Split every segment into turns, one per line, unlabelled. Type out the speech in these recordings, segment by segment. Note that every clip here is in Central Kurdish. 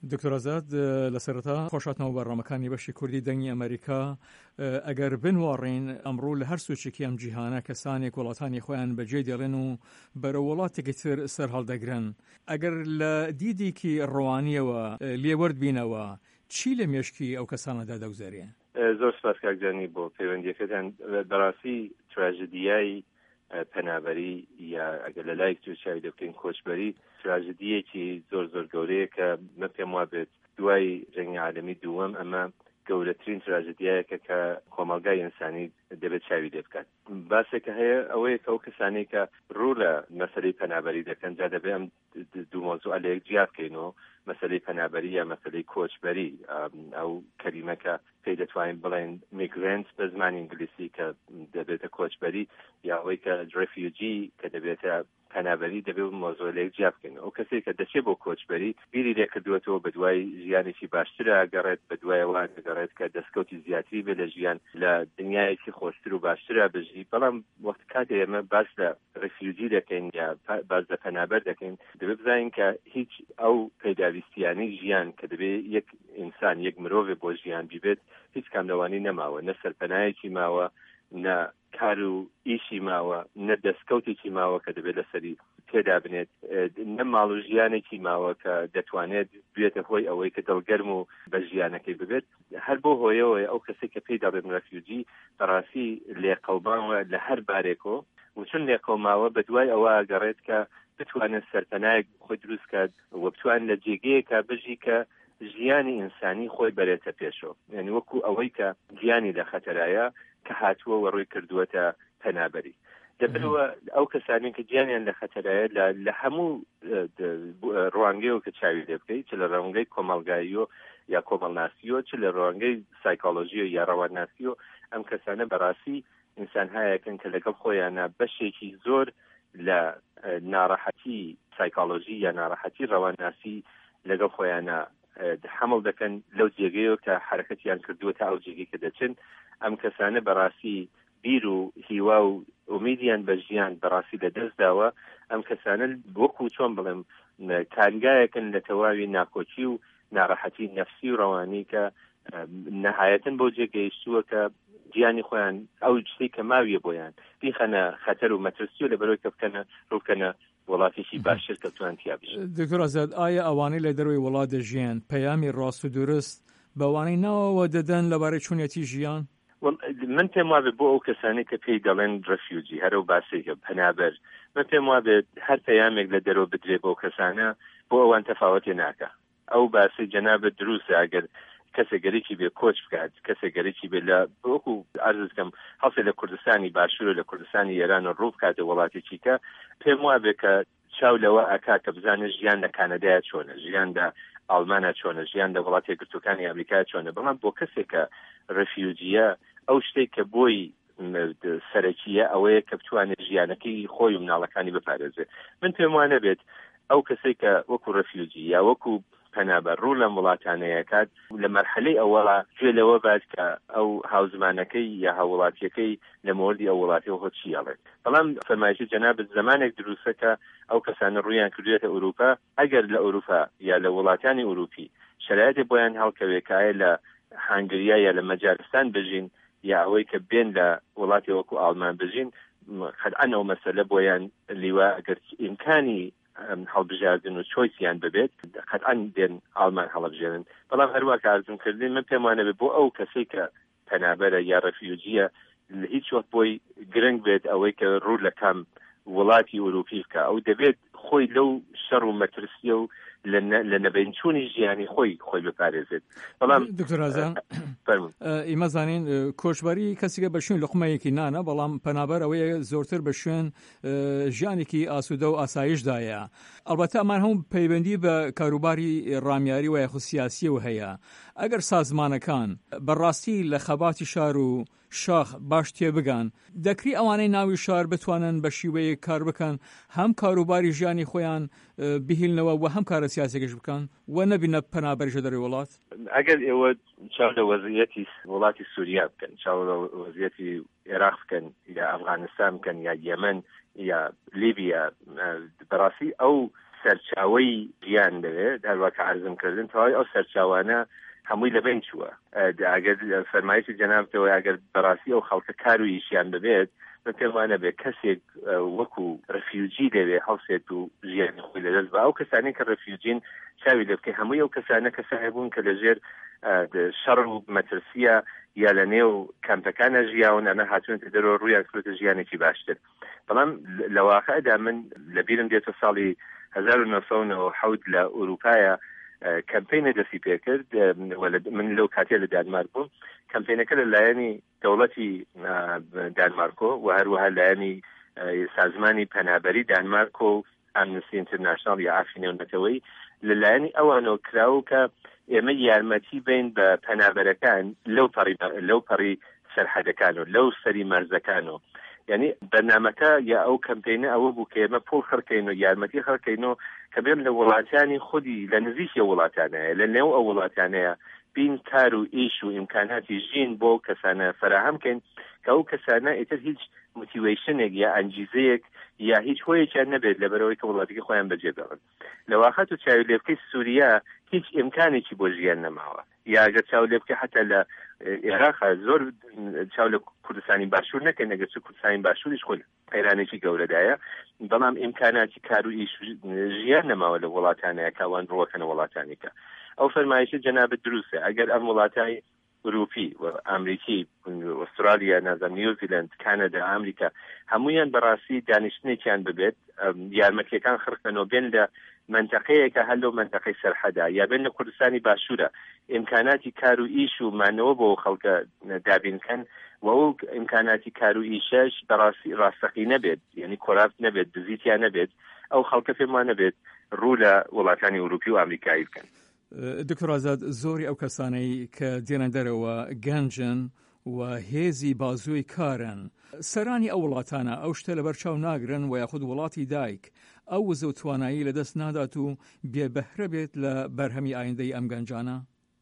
دکتۆر ئازاد لە سەرەتا خۆشهاتنەوە بەڕامەکانی بەشی کوردی دەنگی ئەمریکا. ئەگەر بنوەڕین ئەمڕۆ لە هەر سوچێکی ئەم جیهانە کەسانێک وڵاتانی خۆیان بەجێ دێڵێن و بەرە وڵاتێکی تر سەر هەڵدەگرن. ئەگەر لە دیدێکی ڕەوانیەوە لێوەردبینەوە چی لە مێشکی ئەو کەسانەدا دەگوزارێ؟
زۆر سپاس کاکجانی بۆ پەیوەندیەکەتان. بەڕاستی تراژدیای پەنابەری یا ئەگەر لە لایەک تووشاوی دەبکەین کۆچبەری تراژدیەکی زۆر زۆر گەورەیە کە من پێم وا بێت دوای جەنگی عالەمی دووەم ئەمە گەورەترین تراژدیایەکە کە کۆمەلگای ئینسانی دەبێت چاوی لێ بکات. باسێکە هەیە ئەوەیە کە ئەو کەسانەی کە ڕوو لە مەسەلەی پەنابەری دەکەن جا دەبێت ئەم دوو مۆزوع لە یەکجیا بکەینەوە، مەسەلەی پەنابەری یا مەسەلەی کۆچبەری. ئەو کەلیمەکە پێی دەتوانین بڵێن میگرنت بە زمانی ئینگلیسی کە دەبێتە کۆچبەری، یا ئەوەی کە ریفیوجی کە دەبێتە پەنابەری دەبێت مۆزوع لە یەکجیا بکەین. ئەو کەسێک کە دەچێت بۆ کۆچبەری بیری لێکردوێتەوە بە دوای ژیانێکی باشترە گەڕێت، بە دوایەوە دەگەڕێت کە دەستکەوتی زیاتری بێت لە ژیان، لە دنیایەکی خۆشتر و باشترە بژی. بەڵام وەخت کاتێ ئێمە باس لە ریفیوجی دەکەین یا باس لە پەنابەر دەکەین، دەبێت بزانین کە هیچ ئەو پەیداویستیانەی ژیان کە دەبێت یەک ئینسان یەک مرۆڤ بۆ ژیان بیبێت هیچ کاملەوانی نەماوە، نە سەرپەنایەکی ماوە، نە کار و ئیشی ماوە، نە دەستکەوتێکی ماوە کە دەبێت لەسەری تێدا بنێت، نە ماڵ و ژیانێکی ماوە کە دەتوانێت بێتە هۆی ئەوەی کە دڵگەرم و بە ژیانەکەی ببێت. هەر بۆ هۆیەوە ئەو کەسێک کە پێی دەڵێن ریفیوجی بەڕاستی لێقەڵبانوە لە هەر بارێکەوە، و چون لێقەڵماوە بە دوای ئەوە گەڕێت کە بتوانێت سەرپەنایەک خۆی دروست کات و بتوان لە جێگەیەکە بژی کە ژیانی ئینسانی خۆی بەرێتە پێشەوە. یعنی وەکو ئەوەی کە ژیانی لە خەتەرایە کە هاتووە و ڕووی کردووەتە پەنابەری. دەبێتەوە ئەو کەسانین کە گیانیان لە خەتەرایە لە هەموو ڕوانگەیەوە کە چاوی لێ بکەیت، چ لە ڕوانگەی کۆمەڵگاییۆ یا کۆمەڵناسیۆ، چ لە ڕوانگەی سایکۆلۆژیۆ یا ڕەوانناسیۆ، ئەم کەسانە بەڕاستی ئینسان هەیەکن کە لەگەڵ خۆیانە بەشێکی زۆر لە ناڕەحەتی سایکۆلۆژی یا ناڕەحەتی ڕەوانناسی لەگەڵ خۆیانە حمل دەکەن لەو جێگەیەوە کە حرەکەتیان کردووە تا ئەو جێگەی کە دەچن. ئەم کەسانە بەڕاستی بیر و هیوا و ئومیدیان بە ژیان بەڕاستی لەدەستداوە. ئەم کەسانە وەکو چۆن بڵێم کارگایەکن لە تەواوی ناکۆچی و ناڕەحەتی نەفسی و ڕەوانی کە نەهایەتن بۆ جێگەیشتووە کە گیانی خۆیان ئەو شتێک کە ماویە بۆیان بیخەنە خەتەر و مەترسی و لەبەرەوەی کە بکەنە ڕووکەنە وڵاتێکی باشتر کە توان تیا بژن.
دکتۆر ئازاد، ئایا ئەوانەی لە دەروی وڵات دەژیان پەیامی ڕاست و درست بەوانەی ناوەوە دەدەن لەبارەی چوونەتی ژیان؟
من پێم وابێت بۆ ئەو کەسانی کە پێی دەڵێن ریفیوجی هەرو باسێکە پەنابەر، من پێم وابێت هەر پەیامێک لە دەرەوە بدرێ بۆ کەسانە بۆ ئەوان تەفاوەتی ناکە. ئەو باسی جەنابەت دروستە ئەگەر کەسێک گەرێکی بێ کۆچ بکات، کەسێک گەرێکی بێ لە وەکو عەرز دەکەم هەڵسێ لە کوردستانی باشوور و لە کوردستانی ئێران و ڕوو بکاتە وڵاتێکی کە پێم وابێت کە چاو لەوە ئاکا کە بزانێت ژیان لە کانەدایە چۆنە، ژیان لە ئەڵمانە چۆنە، ژیان لە وڵاتی یەکگرتووەکانی ئەمریکا چۆنە. بەڵام بۆ کەسێک کە ریفیوجیە ئەو شتێک کە بۆی سەرەکیە ئەوەیە کە بتوانێت ژیانەکەی خۆی و مناڵەکانی بپارێزێت. من پێم وانە بێت ئەو کەسێک کە وەکو ریفیوجی یا وەکو پەنابەر ڕوو لە وڵاتانەیە کات لە مەرحەلەی ئەوەڵا گوێ لەوە بات کە ئەو هاوزمانەکەی یا هاوڵاتیەکەی لە مۆردی ئەو وڵاتیەوە چی ئەڵێت. بەڵام فەرمایشی جەنابەت زمانێک دروستە کە ئەو کەسانە ڕوویان کردوێتە ئەوروپا، ئەگەر لە ئەوروپا یا لە وڵاتانی ئەوروپی شرایطی بۆیان هەڵکەوێکایە لە هەنگریا یا لە مەجارستان بژین یا ئەوەی کە بێن لە وڵاتی وەکو ئاڵمان بژین، قەتعەن ئەو مەسەلە بۆیان لیوا ئەگەر ئیمکانی هەڵبژاردن و چۆیسیان ببێت قەتعەن دێن ئاڵمان هەڵبژێنن. بەڵام هەروە کە ئارزوم کردین من پێم وانە بێت بۆ ئەو کەسەی کە پەنابەرە یا ڕەفیوجیە هیچ وەخت بۆی گرنگ بێت ئەوەی کە ڕوو لە کام وڵاتی ئوروپی بکە. ئەو دەبێت خۆی لەو شەڕ و مەترسیە و لە نەبینچوونی ژیانی خۆی بپارێزێت. بەڵام
دکتۆر ئازاد ئێمە زانین کۆچبەری کەسێکە بە شوێن لقمەیەکی نانە، بەڵام پەنابەر ئەوەیە زۆرتر بە شوێن ژیانێکی ئاسوودە و ئاسایشدایە. ئەلبەتە ئەمان هەموو پەیوەندی بە کاروباری ڕامیاری و یاخود سیاسیەوە هەیە. ئەگەر سازمانەکان بەڕاستی لە خەباتی شار و شاخ باش تێبگان، دەکری ئەوانەی ناوی شار بتوانن بە شیوەیە کار بکەن، هەم کاروباری ژیانی خۆیان بهێلنەوە و هەم کارە سیاسێکش بکەن و نەبینە پەنابەریشە دەروی وڵات.
ئەگەر ئێوە چاو لە وەزعیەتی وڵاتی سووریا بکەن، چاو لە وەزعیەتی عێراق بکەن یا ئەفغانستان بکەن یا یەمەن یا لیبیا، بەڕاستی ئەو سەرچاوەی ژیان دەوێت هەروەکە عەرزمکردن تەواوی ئەو سەرچاوانە هەمووی لەبین چووە. ئەگەر فەرمایشی جەنابتەوە ئەگەر بەڕاستی ئەو خەڵکە کار و ئیشیان ببێت من پێم وانە بێت کەسێک وەکو ڕەفیوجی دەوێت هەڵسێت و ژیانی خۆی لەدەست بە ئەو کەسانی کە ڕەفیوجین چاوی لێ بکەی هەمووی ئەو کەسانە کەسانی بوون کە لەژێر شەڕ و مەترسیە یا لە نێو کەمپەکانە ژیاون ئەمە هاتوونەتە دەرەوە ڕوویان کردوتە ژیانێکی باشتر. بەڵام لە واقعدا من لەبیرم دێتە ساڵی 1970 لە ئوروپایە کەمپینە دەستی پێ کرد من لەو کاتێ لە دانمارک بووم کەمپینەکە لەلایەنی دەوڵەتی دانمارکۆ و هەروەها لایەنی سازمانی پەنابەری دانمارک و ئامنستی ئینتەرناشناڵ یا ئافی نێونەتەوەی لەلایەنی ئەوانەوە کراوە کە ئێمە یارمەتی بین بە پەنابەرەکان لەو پەڕی سەرحەدەکان و لەو سەری مەرزەکانەوە یعنی بەرنامەکە یا ئەو کەمپینە ئەوە بوو کە ئێمە پۆل خەرکەین و یارمەتی خەرکەینەوە کە بێم لە وڵاتانی خودی لە نزیکی وڵاتانەیە لە نێو ئەو وڵاتانەیە بین کار و ئیش و ئیمکاناتی ژین بۆ کەسانە فراهەمکەین کە ئەو کەسانە ئیتر هیچ موتیویشنێک یا ئەنجیزەیەک یا هیچ هۆیەکیان نەبێت لەبەرەوەی کە وڵاتێکی خۆیان بەجێ بێڵن. لە واقعەت و چاوی لێ بکەی سووریا هیچ ئیمکانێکی بۆ ژیان نەماوە یا ئەگەر چاو لێ بکەی حتا لە عێراق زۆر چاو لە کوردستانی باشوور نەکەن ئەگەر چ کوردستانی باشووریش خۆ قەیرانێکی گەورەدایە بەڵام ئیمکاناتی کار و ئیش ژیان نەماوە لە وڵاتانەیە کاوان ڕۆکەنە وڵاتانێکە. ئەو فەرمایشە جەنابەت دروستە ئەگەر ئەم وڵاتای ئوروپی و ئەمریکی ئوسترالیا نازانم نیوزیلند کانادا ئەمریکا هەمویان بەڕاستی دانیشتنێکیان ببێت یارمەتیەکان خڕکەنەوە بێن لە منتەقەیەکە هەر لەو منتەقەی سەرحەدا یا بێن لە کوردستانی باشوورە ئیمکاناتی کار و ئیش و مانەوە بۆ خەڵکە دابینکەن و ئەو ئیمکاناتی کار و ئیشەش بەڕاستی ڕاستەقی نەبێت یعنی کۆراپت نەبێت دزیتیان نەبێت ئەو خەڵکە پێمان نەبێت ڕوو لە وڵاتانی ئوروپی و ئەمریکایی بکەن.
دکتۆر ئازاد زۆری ئەو کەسانەی کە دێنە دەرەوە گەنجن و هێزی بازووی کارن سەرانی ئەو وڵاتانە ئەو شتە لە بەرچاو ناگرن و یاخود وڵاتی دایک ئەو وزە و توانایی لەدەست نادات و بێبەهرە بێت لە بەرهەمی ئایندەی ئەم گەنجانە؟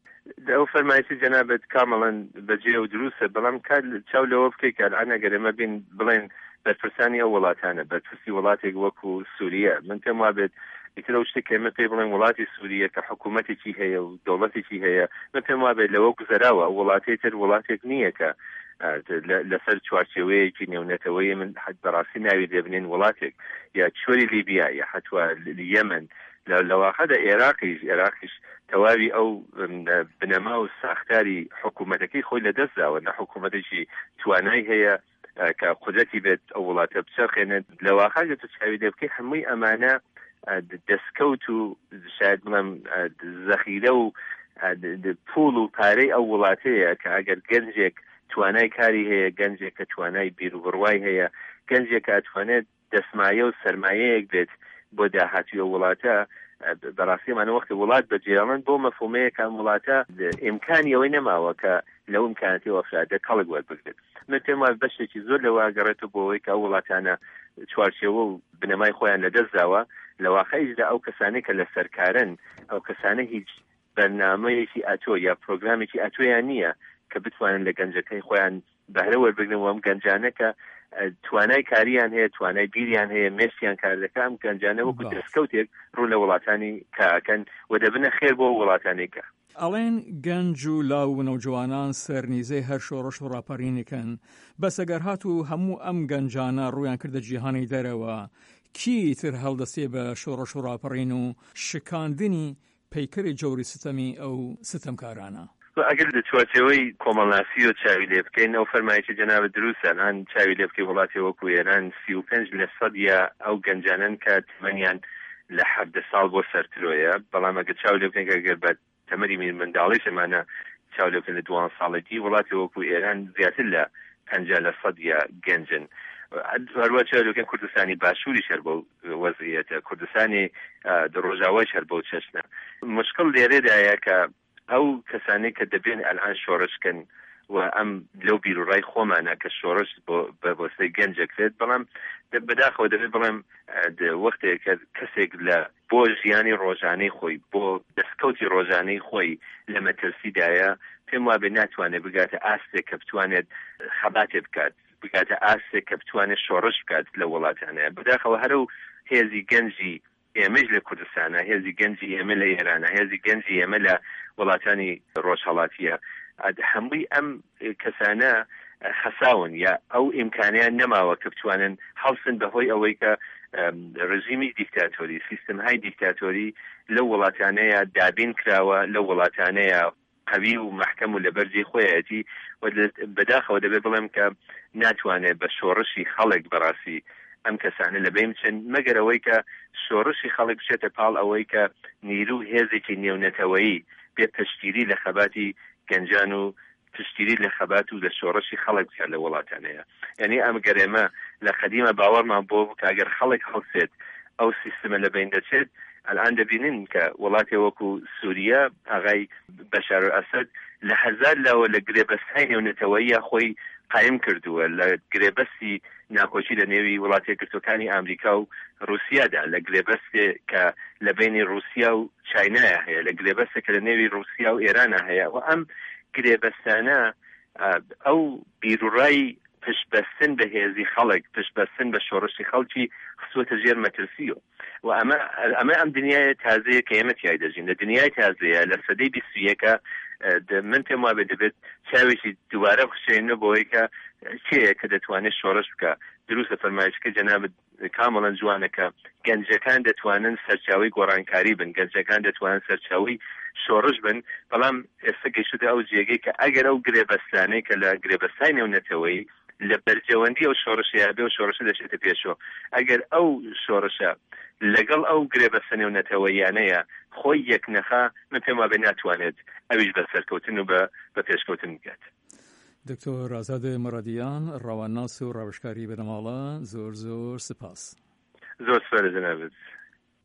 ئەو فەرمایشی جەنابەت کامەڵەن بەجێ و دروستە بەڵام کار چاو لەوە بکەی کە ئەلعان ئەگەر ئێمە بین بڵێن بەرپرسانی ئەو وڵاتانە بەرپرسی وڵاتێک وەکو سووریا من پێم وابێت ئیتر ئەو شتێک ئێمە پێ بڵێن وڵاتی سووریا کە حکوومەتێکی هەیە و دەوڵەتێکی هەیە من پێم وابێت لەوە گوزەراوە وڵاتی تر وڵاتێک نییە کە لەسەر چوارچێوەیەکی نێونەتەوەی من حد بەڕاستی ناوی دەبنێن وڵاتێک یا چۆری لیبیا یا حتوە یەمن لە واقعدا عێراقیش تەواوی ئەو بنەما و ساختاری حکوومەتەکەی خۆی لەدەستداوە لە حکوومەتێکی توانای هەیە کە قودرەتی بێت ئەو وڵاتە بچەرخێنێت لە واقعدا تو چاوی لێ بکەی هەمووی ئەمانە دەستکەوت و شاید بڵێم زەخیرە و پوڵ و پارەی ئەو وڵاتەیە کە ئەگەر گەنجێک توانای کاری هەیە گەنجێک کە توانای بیر و بڕوای هەیە گەنجێک کە ئەتوانێت دەسمایە و سەرمایەیەک بێت بۆ داهاتوی ئەو وڵاتە بەڕاستیمانە وەختی وڵات بەجێڵن بۆ مەفهومەیە کە وڵاتە ئیمکانی ئەوەی نەماوە کە لەو ئیمکاناتی وەفرادە کەڵک وەربگرێت. من پێم وایە بەشێکی زۆر لەوە گەڕێتەوە بۆ ئەوەی کە ئەو وڵاتانە چوارچێوە و بنەمای خۆیان لەدەستداوە لە واقعیشدا ئەو کەسانەی کە لە سەرکارن ئەو کەسانە هیچ بەرنامەیەکی ئەتۆ یا پرۆگرامێکی ئەتۆیان نییە کە بتوانن لە گەنجەکەی خۆیان بەهرە وەربگرن و ئەم گەنجانە کە توانای کاریان هەیە توانای بیریان هەیە مێشتیان کار دەکەن ئەم گەنجانە وەکو دەستکەوتێک ڕوو لە وڵاتانی کاکەن و دەبنە خێر بۆ وڵاتانێکە.
ئەڵێن گەنج و لاو و نەوجوانان سەرنیزەی هەر شۆڕش و ڕاپەڕینێکن بەسەگەر هات و هەموو ئەم گەنجانە ڕویان کردە جیهانی دەرەوە کی تر هەڵدەستێ بە شۆڕش و ڕاپەڕین و شکاندنی پەیکەری جەوری ستەمی ئەو ستەمکارانە؟
ئەگەر لە چوارچێوەی کۆمەڵناسی و چاوی لێ بکەین ئەو فەرمایشی جەنابەت دروستە ئەن چاوی لێ بکەی وڵاتی وەکو ئێران 35% یا ئەو گەنجانن کە تەمەنیان لە 17 ساڵ بۆ سەرترۆیە بەڵام ئەگەر چاو لێ بکەین ئەگەر بە تەمەنی منداڵی شەمانە چاو لێ بکەین لە 2 ساڵێکی وڵاتی وەکو ئێران زیاتر لە 50% یا گەنجن. هەروە چاو لێ بکەین کوردستانی باشووری شەر بۆ وەزعیەتە کوردستانی ڕۆژاوای شەر بۆ چەشنە. مشکل لێرەدایە کە ئەو کەسانەی کە دەبێن ئەلان شۆڕشکن و ئەم لەو بیرروڕای خۆمانە کە شۆڕش بە بۆستەی گەنجەکرێت بەڵام بەداخەوە دەبێت بڵێم وەختێک کە کەسێک لە بۆ ژیانی ڕۆژانەی خۆی بۆ دەستکەوتی ڕۆژانەی خۆی لە مەترسیدایە پێم وابێ ناتوانێت بگاتە ئاستێک کە بتوانێت خەباتێ بکات بگاتە ئاستێک کە بتوانێت شۆڕش بکات لە وڵاتانەیە بەداخەوە هەرو هێزی گەنجی ئێمەش لە کوردستانە، هێزی گەنجی ئێمە لە ئێرانە، هێزی گەنجی ئێمە لە وڵاتانی ڕۆژهەڵاتیە. هەمووی ئەم کەسانە خەساون یا ئەو ئیمکانیان نەماوە کە بتوانن هەڵسن بەهۆی ئەوەی کە ڕژیمی دیکتاتۆری، سیستمهای دیکتاتۆری لە وڵاتانەیە دابین کراوە، لە وڵاتانەیە قەوی و محکەم و لەبەرجێ خۆیەتی بەداخەوە دەبێت بڵێم کە ناتوانێت بە شۆڕشی خەڵک بەڕاستی ئەم کەسانە لە بین بچن مەگەر ئەوەی کە شۆڕشی خەڵک بچێتە پاڵ ئەوەی کە نیرو هێزێکی نێونەتەوەیی بێت پشتگیری لە خەباتی گەنجان و پشتگیری لە خەبات و لە شۆڕشی خەڵک بکات لە وڵاتانەیە. یعنی ئەم گەرێمە لە قەدیمە باوەڕمان بۆ کە ئەگەر خەڵک هەڵسێت ئەو سیستمە لە بین دەچێت. الان دەبینن کە وڵاتی وەکو سووریا ئاغای بەشار ئەسەد لە هەزار لاوە لە گرێبەستهای نێونەتەوەیە خۆی قایم کردووە، لە گرێبەستی ناکۆچی لە نێوی وڵاتی یەکگرتوەکانی ئامریکا و رووسیادا، لە گرێبەستێ کە لە بینی رووسیا و چاینایە هەیە، لە گرێبەستێک کە لە نێوی رووسیا و ئێرانە هەیە. و ئەم گرێبەستانە ئەو بیرڕای پشتبەستن بە هێزی خەڵک، پشتبەستن بە شۆڕشی خەڵکی خسووەتە ژێر مەترسیەوە. و ئەمە ئەم دنیای تازەیە کە ئێمە تیای دەژین، لە دنیای تازەیە لە سەدەی 21 من پێم وابێ دەبێت چاوێکی دووبارە بخشێنە بۆی کە کێیە کە دەتوانێت شۆڕش بکە. دروستە فەرمایشکە جەنابەت کامەڵەن جوانەکە گەنجەکان دەتوانن سەرچاوی گۆڕانکاری بن، گەنجەکان دەتوانن سەرچاوی شۆڕش بن. بەڵام ئێستا گەیشتە ئەو جێگەی کە ئەگەر ئەو گرێبەستانەی کە لە گرێبەستای نێونەتەوەی لە بەرجەوەندی ئەو شۆڕشەیە بێ و شۆڕشە دەچێتە پێشەوە، ئەگەر ئەو شۆڕشە لەگەڵ ئەو گرێبەستە نێونەتەوەیانەیە خۆی یەکنەخا، من پێم وابێ ناتوانێت ئەویش بە سەرکەوتن و بە پێشکەوتن بکات.
دکتۆر ئازاد مەڕەدیان، ڕەوانناس و ڕاوشکاری بنەماڵە، زۆر زۆر سپاس.
زۆر سپاس جەنابەت.